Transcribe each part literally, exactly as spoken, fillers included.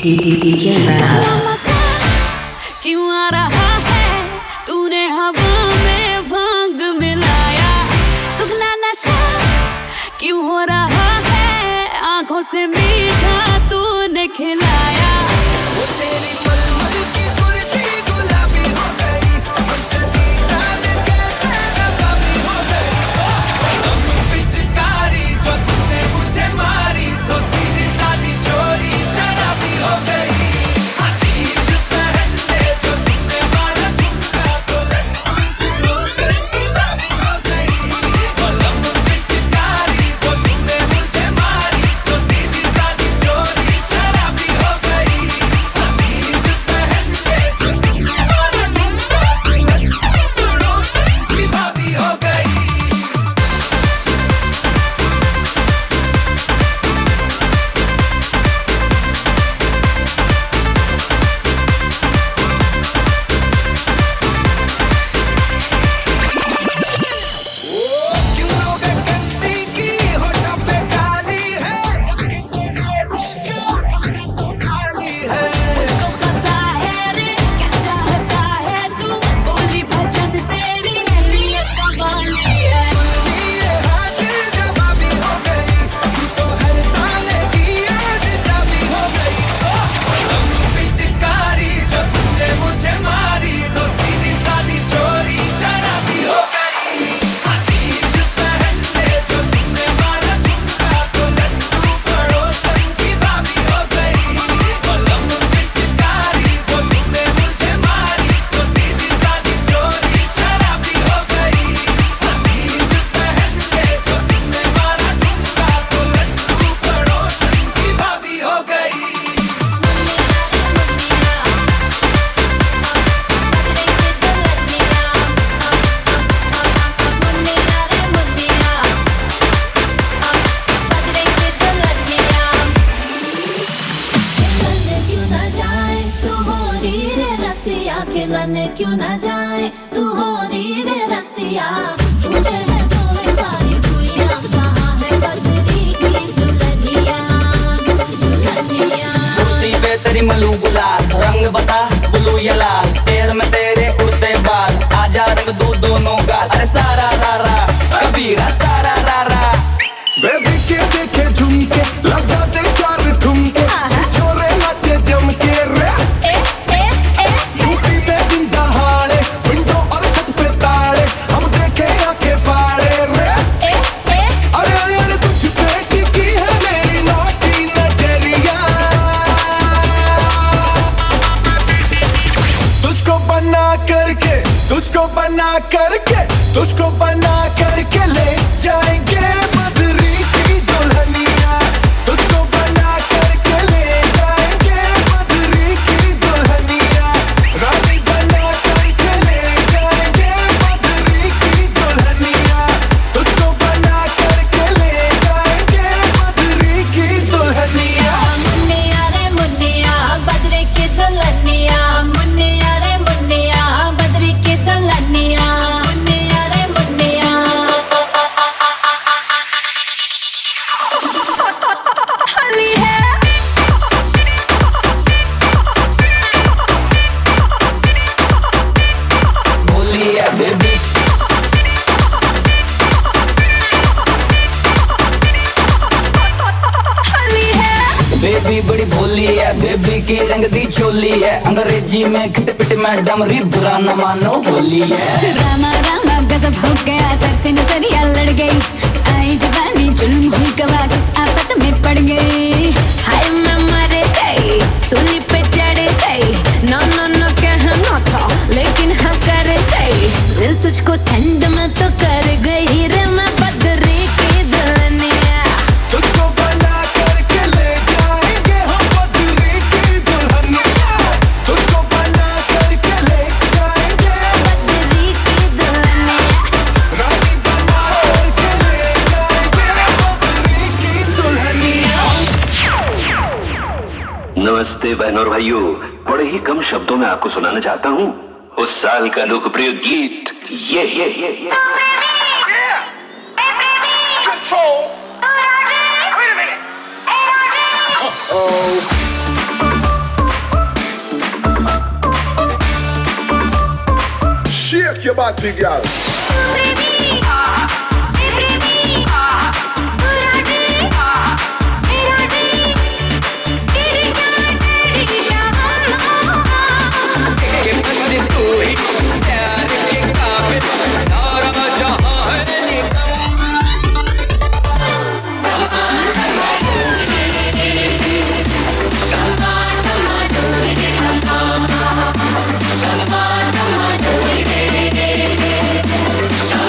क्यों आ रहा है तूने हवा में भांग मिलाया, दुगना नशा क्यों हो रहा है, आंखों से मीठा तूने खिलाया। वो तेरी मलमल की कुर्ती गुलाबी हो गई, और चली चाल कैसे नकाबी हो गई। हम पिचकारी जो तूने मुझे मारी, तो सीधी सादी चोरी शराबी हो गई। अजीज पहनने जो तूने मारा तुमका, तो लड्डू से गुलाबी हो गई। हम पिचकारी जो तूने मुझे मारी, तो सीधी सादी चोरी शराबी हो गई। अजीज पहनने जो तूने मारा तुमका, तो लड्डू से गुलाबी हो गई। क्यों लोगे कंती की होठों पे काली है, काली है। तो पता है रे क्या चाहता है तू, बोली भजन तेरी नीयत कमाली है। ये हाजिर जवाबी हो गई, तू तो हर ताले की आज जाबी हो गई। हम पिचकारी जो तूने मुझे मारी, तो सीधी सादी चोरी शराबी हो गई। अजीज पहनने जो तूने मारा तुमका, तो लड्डू पड़ोसन की भाभी हो गई। हम पिचकारी जो तूने मुझे मारी, तो सीधी सादी चोरी शराबी हो गई। अजीज पहनने जो तूने मारा तुमका, तो लड्डू पड़ोसन की भाभी हो गई। खिलने क्यों ना जाए तू हो री रे रसिया, तुझे है तुम्हें सारी खुइयां, कहाँ है बदरी की दुल्हनिया, दुल्हनिया। कुर्ती पे तेरी मलू गुलाल, रंग बता ब्लू या लाल, पैर में तेरे उड़ते बाल, आजा रंग दो दोनों गाल। अरे सारा रारा कबीरा सारा रारा, बेबी के देखे झुमके, लगा दे चार ठुमके, छोरे नाचे जम के रे। ए ए ए यूपी में दिन दहाड़े, विंडो और छत पे ताड़े, हम देखे आंखें फाड़े रे। ए ए अरे अरे तुझ पे टिकी है मेरी नौटी नजरिया, तुझको बना करके, तुझको बना करके, तुझको बना करके ले जाएंगे बदरी की दुल्हनिया, तुझको बना करके ले जाएंगे बदरी की दुल्हनिया, रानी बना करके ले जाएंगे बदरी की दुल्हनिया, तुझको बना करके ले जाएंगे बदरी की दुल्हनिया। मुन्निया रे मुन्निया बदरी की दुल्हनिया, मुन्निया रे मुन्निया बदरी की दुल्हनिया, मुन्निया रे मुन्निया। हली है भोली है बेबी, हली है बेबी बड़ी भोली है, बेबी की रंग दी चोली है, अंग्रेजी में खिट पिट में डमरी, बुरा न मानो होली है। रामा रामा गजब हो गया, तरसे नजरिया लड़ गई, आई जवानी जुल्म हुई गवा, किस आफत में पड़ गई। हाय मैं मर गई, सूली पे चढ़ गई, नो नो नो कहना था लेकिन हाँ कर गई, दिल तुझको सेंड में तो कर गई रे मैं बदरी की दुल्हनिया। तुझको बना करके ले जाएंगे हम बदरी की दुल्हनिया, तुझको बना करके ले जाएंगे बदरी की दुल्हनिया, रानी बना करके ले जाएंगे बदरी की दुल्हनिया। नमस्ते बहनों और भाइयों, बड़े ही कम शब्दों में आपको सुनाना चाहता हूँ उस साल का लोकप्रिय गीत ये ये ये ये Control. Wait a minute. Uh-oh. your body, girl. Come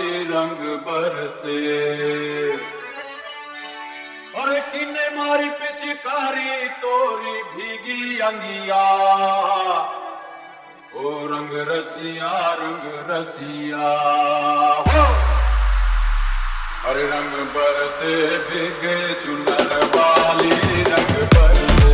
रंग बरसे और किन्ने मारी पिचकारी तोरी भीगी अंगिया ओ रंग रसिया रंग रसिया हो हरे रंग बरसे भीगे चुनर वाली रंग बरसे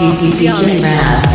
D J Rab.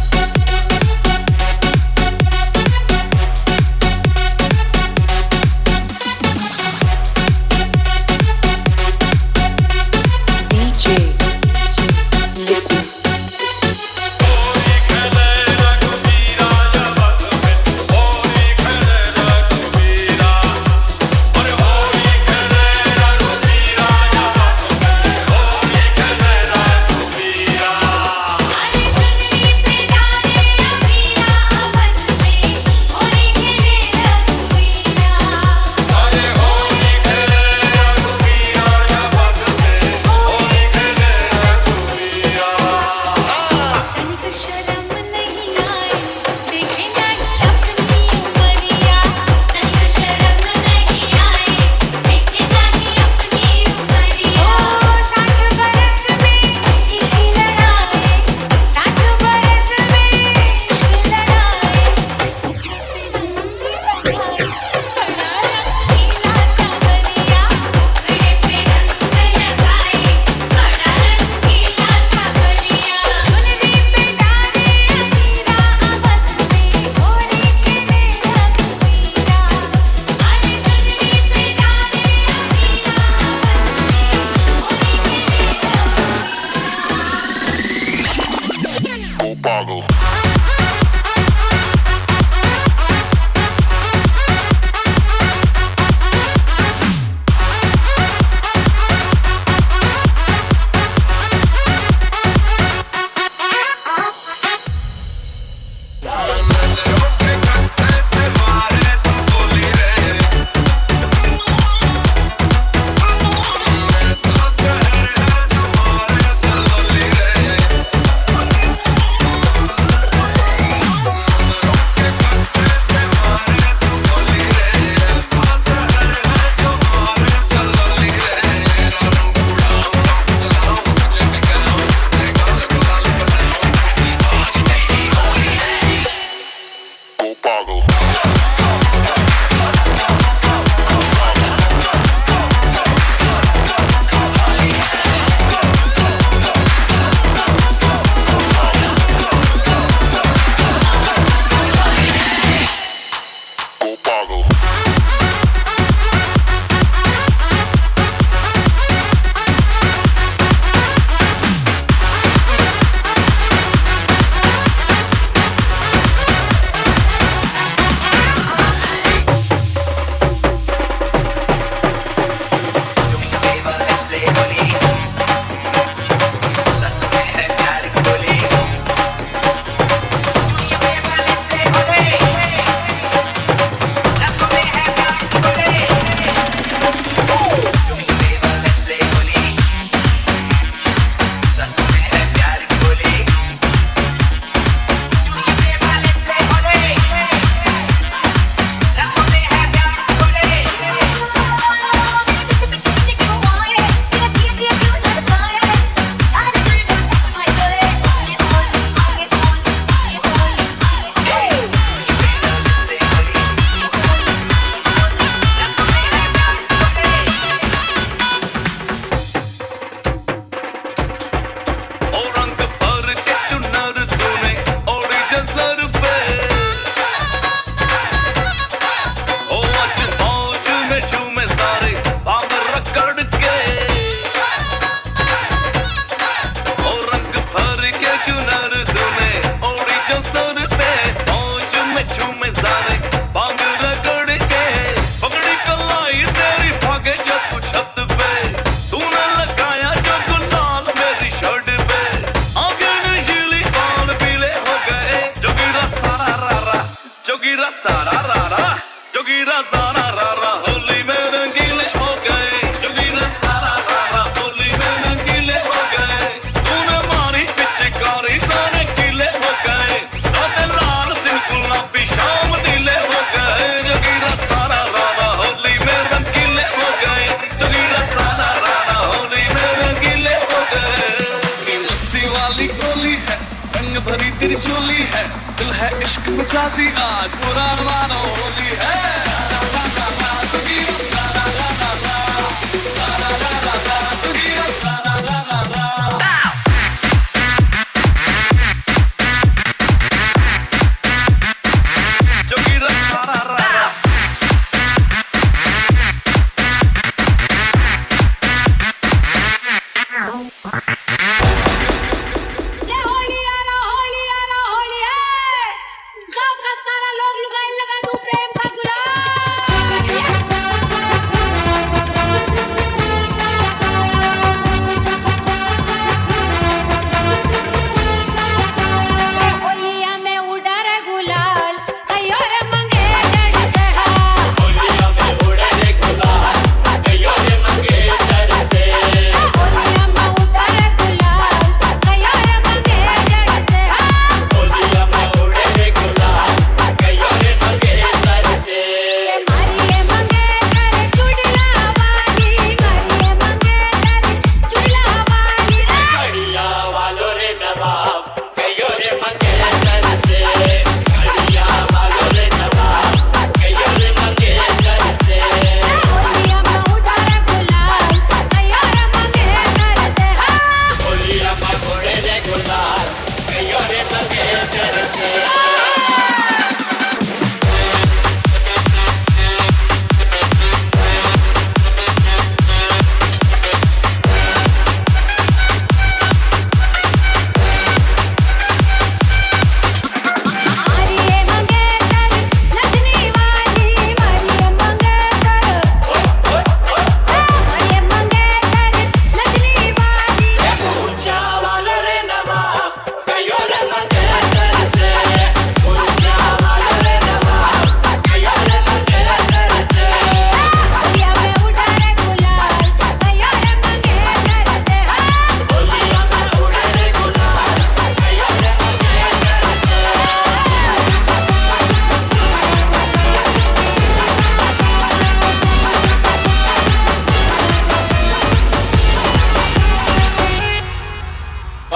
तेरी चोली है दिल है इश्क मिजाजी आज पूरा मानो होली है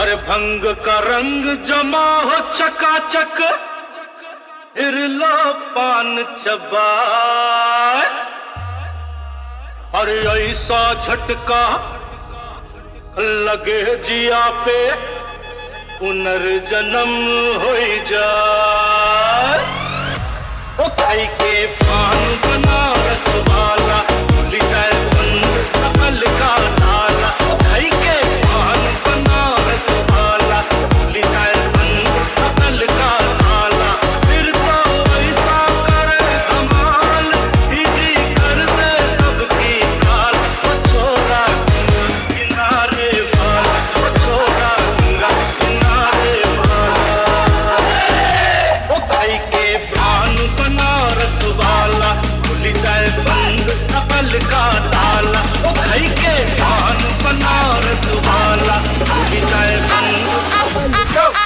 अरे भंग का रंग जमा हो चकाचक फिर लो पान चबाए अरे ऐसा झटका लगे जिया पे पुनर्जन्म हो जाए ओ खाई के पान बना रसवाला भूल जाए बंद अकल का ताला ओ खाई के पान बना रसवाला भूल जाए बंद अकल का ताला फिर तो ऐसा करे धमाल सीधी कर दे सबकी चाल ओ छोरा किनारे वाला ओ छोरा किनारे वाला ओ खाई के पान बना रसवाला खुल जाए बंद अकल का ताला ओ खाई के पान बना रसवाला खुल जाए बंद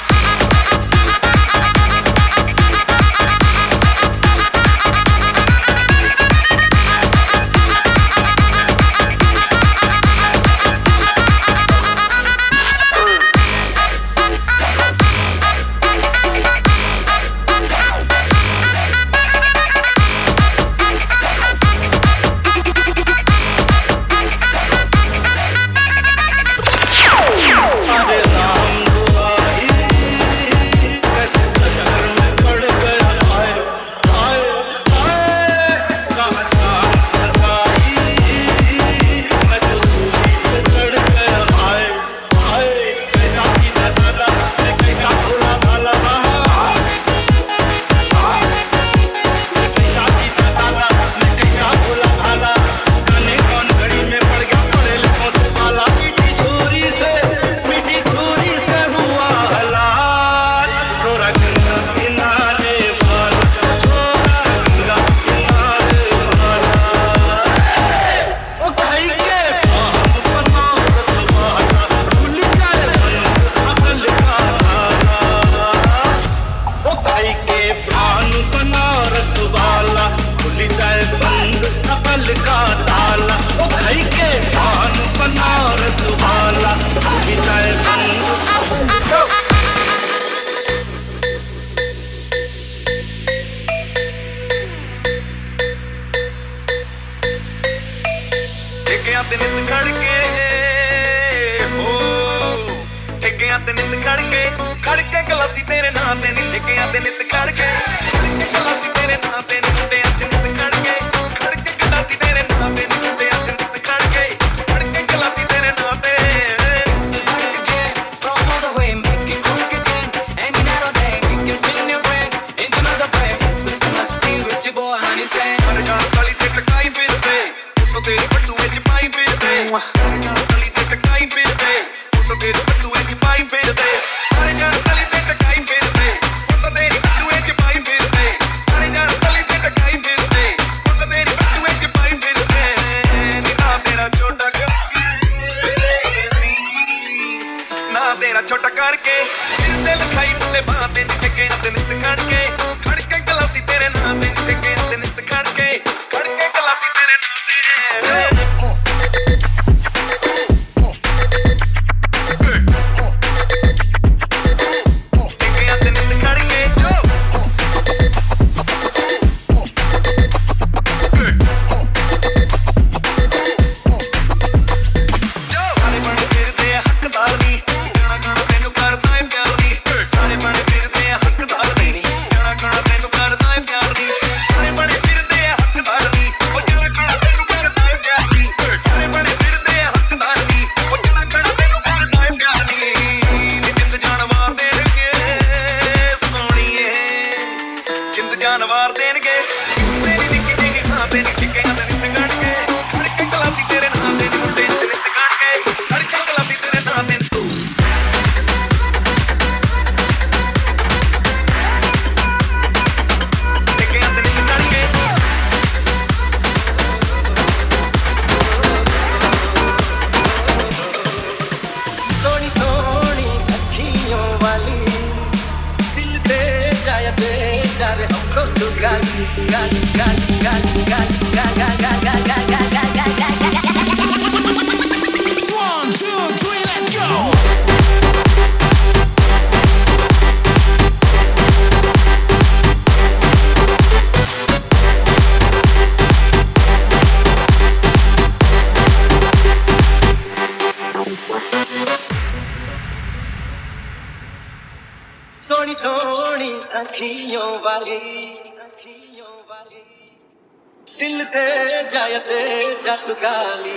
अरे राम दुआई कैसे नजर में पड़ गया हाय हाय हाय कहाँ कहाँ फंसाई मैं तो सूली पे चढ़ गया हाय हाय कैसा सीधा साधा मैं कैसा भोला भाला मैं कैसा सीधा साधा मैं कैसा भोला भाला जाने कौन घड़ी में पड़ गया पड़े लिखों से पाला मीठी छुरी से मीठी छुरी से हुआ हलाल छोरा गंगा किनारे वाला छोरा गंगा किनारे वाला ओ खाई के पान बना रसवाला भूल जाए बंद अकल का ताला ओ खाई के पान बना रसवाला भूल जाए बंद अकल का ताला ओ खाई के पान बना रसवाला भूल जाए बंद ਠੇਕਿਆਂ ਤੇ ਨਿੱਤ ਖੜ ਕੇ ਹੋ ਠੇਕਿਆਂ ਤੇ ਨਿੱਤ ਖੜ ਕੇ ਖੜ ਕੇ ਗਲਾਸੀ ਤੇਰੇ ਨਾਂ ਤੇ ਨੀ ਠੇਕਿਆਂ ਤੇ ਨਿੱਤ ਖੜ ਕੇ ਖੜ ਕੇ ਗਲਾਸੀ ਤੇਰੇ ਨਾਂ ਤੇ ਨੀ ਮੁੰਡਿਆਂ ਚ ਨਿੱਤ ਖੜ ਕੇ ਖੜ ਕੇ ਗਲਾਸੀ ਤੇਰੇ ਨਾਂ ਤੇ ਨੀ ਮੁੰਡਿਆਂ ਚ ਨਿੱਤ ਖੜ ਕੇ ਖੜ ਕੇ ਗਲਾਸੀ ਤੇਰੇ ਨਾਂ ਤੇ From all the way, make it quick again. Any night or day, you can spin your brain into another frame. It's Mister Musty with your boy Honey Sam. ਸਾਰੇ ਜਾਣ ਕਾਲੀ ਤੇ ਟਕਾਈ ਫਿਰਦੇ ਫੋਟੋ ਤੇਰੀ ਬੱਟੂ ਵਿੱਚ ਪਾਈ ਫਿਰਦੇ ਸਾਰੇ ਜਾਣ ਕਾਲੀ ਤੇ ਟਕਾਈ ਫਿਰਦੇ ਫੋਟੋ ਤੇਰੀ ਬੱਟੂ ਵਿੱਚ ਪਾਈ ਫਿਰਦੇ ਸਾਰੇ ਜਾਣ ਕਾਲੀ ਤੇ ਟਕਾਈ ਫਿਰਦੇ ਫੋਟੋ ਤੇਰੀ ਬੱਟੂ ਵਿੱਚ ਪਾਈ ਫਿਰਦੇ ਸਾਰੇ ਜਾਣ ਕਾਲੀ ਤੇ ਟਕਾਈ ਫਿਰਦੇ ਫੋਟੋ ਤੇਰੀ ਬੱਟੂ ਵਿੱਚ ਪਾਈ ਫਿਰਦੇ ਨੀ ਨਾ ਤੇਰਾ ਛੋਟਾ ਕਰਕੇ ਨਾ ਤੇਰਾ ਛੋਟਾ ਕਰਕੇ ਦਿਲ ਤੇ ਲਿਖਾਈ ਮੁੰਡੇ ਬਾਹ ਤੇ ਨੀ ਠੇਕੇ ਤੇ ਨਿੱਤ ਖੜ ਕੇ ਖੜ ਕੇ ਗਲਾਸੀ ਤੇਰੇ ਨਾਂ ਤੇ ਨੀ ਠੇਕੇ ਤੇ ਨਿੱਤ ਖੜ ਕੇ ਖੜ ਕੇ ਗਲਾਸੀ ਤੇਰੇ ਨਾਂ ਤੇ ਠੇਕਿਆਂ ਤੇ ਨਿੱਤ ਖੜ ਕੇ ਜੋ ਸਾਰੇ ਬਣੇ ਫਿਰਦੇ ਆ ਹੱਕਦਾਰ ਨੀ ਗਾਣਾ ਗਾਣਾ ਤੈਨੂੰ ਕਰਦਾ ਏ ਪਿਆਰ ਨੀ ਸਾਰੇ ਬਣੇ ਫਿਰਦੇ ਆ ਹੱਕਦਾਰ ਨੀ ਗਾਣਾ ਗਾਣਾ ਤੈਨੂੰ ਕਰਦਾ ਏ ਪਿਆਰ ਨੀ ਸਾਰੇ ਬਣੇ ਫਿਰਦੇ ਆ ਹੱਕਦਾਰ ਨੀ ਉਹ ਗਾਣਾ ਗਾਣਾ ਤੈਨੂੰ ਕਰਦਾ ਏ ਪਿਆਰ ਨੀ ਸਾਰੇ ਬਣੇ ਫਿਰਦੇ ਆ ਹੱਕਦਾਰ ਨੀ ਉਹ ਗਾਣਾ ਗਾਣਾ ਤੈਨੂੰ ਕਰਦਾ ਏ ਪਿਆਰ ਨੀ ਨੀ ਜਿੰਦ ਜਾਨਵਾਰ ਦੇਣਗੇ ਸੋਹਣੀਏ ਜਿੰਦ ਜਾਨਵਾਰ ਦੇਣਗੇ ਤੇਰੀ ਨਿੱਕੀ ਜਿਹੀ ਹਾਂ ਤੇ ਨਿੱਕੀ ਕਹਿਆਂ ਤੇ ਨਿੱਤ ਕੱਢ ਕੇ ਖੜ ਕੇ ਗਲਾਸੀ ਤੇਰੇ ਨਾਂ ਤੇ ਨੀ ਮੁੰਡੇ ਤੇ ਨਿੱਤ ਕੱਢ ਕੇ ਖੜ ਕੇ ਗਲਾਸੀ ਤੇਰੇ ਨਾਂ ਤੇ ਠੇਕਿਆਂ ਤੇ ਨਿੱਤ ਕੱਢ ਕੇ सोनी सोनी अखियों वाली दिल दे जाया दे जा रे हमको तू गाली गाली गाली गाली गाली गाली गाली गाली गाली गाली One, two, three, let's go! Soni Soni अखियों वाली अखियों वाली दिल दे जाए दे जादू गाली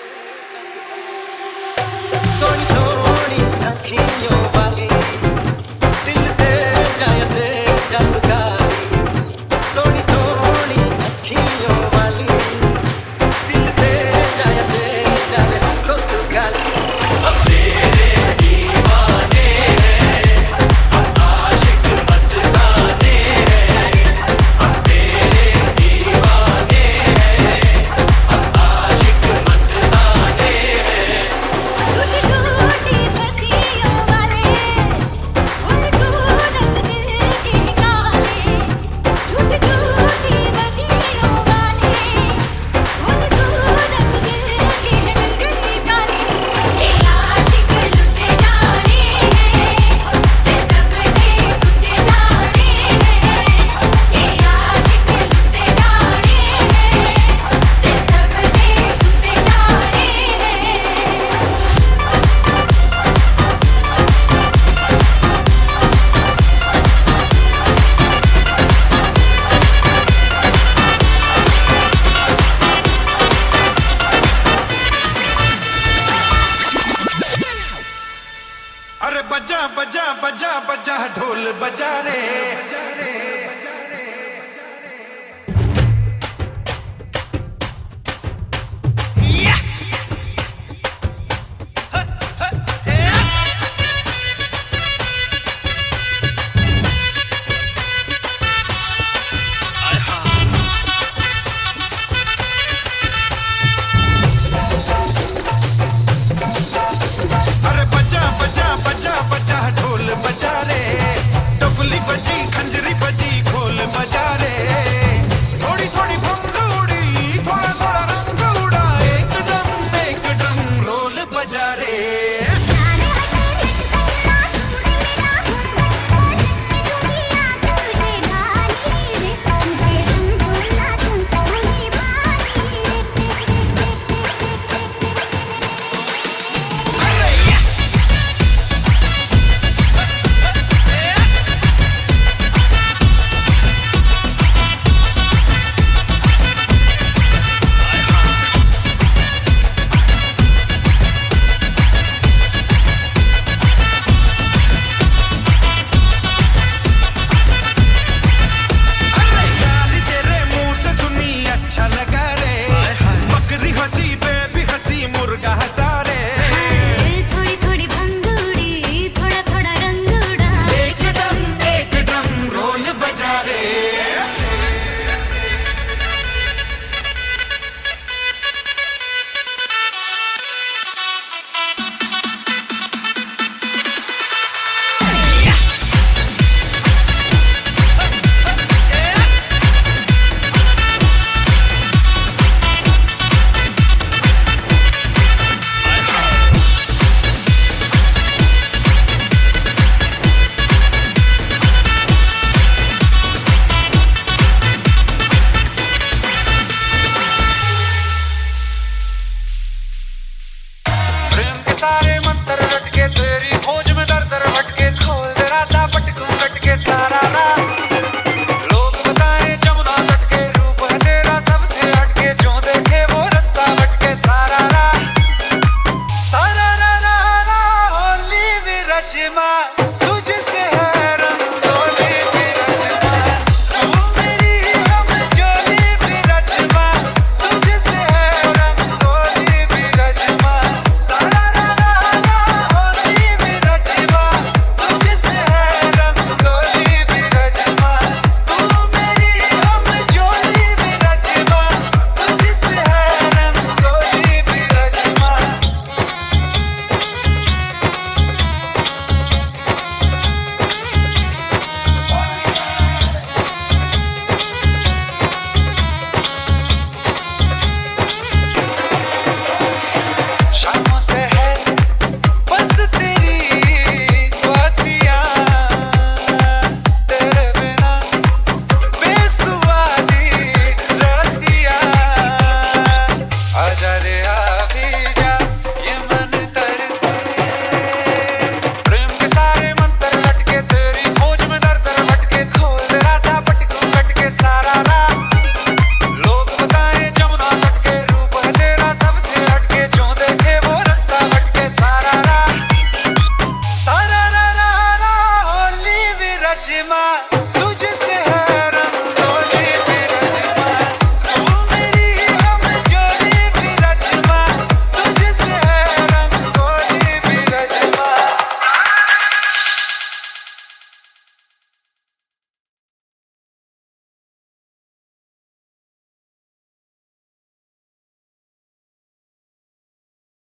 सोनी सोनी अखियों वाली दिल दे जाए दे जादू गाली सोनी सोनी अखियों वाली दिल दे जाए दे जादू गाली अब तेरे दीवाने हैं हम आशिक मस्ताने हैं अब तेरे दीवाने हैं हम आशिक मस्ताने हैं टूटी टूटी अखियों वाले वो सूरत दिल की काली टूटी टूटी अखियों वाले वो सूरत दिल की की काली ये आशिक लुटे जाने हैं दिल सबने टूटे जाने हैं ये आशिक लुटे जाने हैं दिल सबने टूटे जाने हैं अरे बजा बजा बजा बजा ढोल बजा रे अरे बजा बजा बजा बजा ढोल बजा रे डफली बजी खंजरी बजी खोल बजा रे थोड़ी थोड़ी भंग उड़ी थोड़ा थोड़ा रंग उड़ा एकदम एकदम रोल बजा रे अरे जान तेरे मुंह से सुनी अच्छा लगा रे बकरी हंसी बेबी हंसी मुर्गा हंसा रे थोड़ी थोड़ी भंग उड़ी थोड़ा थोड़ा रंग उड़ा एकदम एकदम रोल बजा रे प्रेम के सारे मंत्र रटके तेरी खोज में दर दर भटके खोल दे राधा पटकू कटके सारा रात लोग बताएं जमुना तट के रूप है तेरा सबसे हटके जो देखे वो रास्ता भटके सारा रात सारा रा रा रा होली विरजमा तुझसे है रंगोली विरजमा तू मेरी हम जोली विरजमा तुझसे है रंगोली विरजमा सारा रा रा रा होली विरजमा तुझसे है रंगोली विरजमा तू मेरी हम जोली विरजमा तुझसे है रंगोली विरजमा चिमा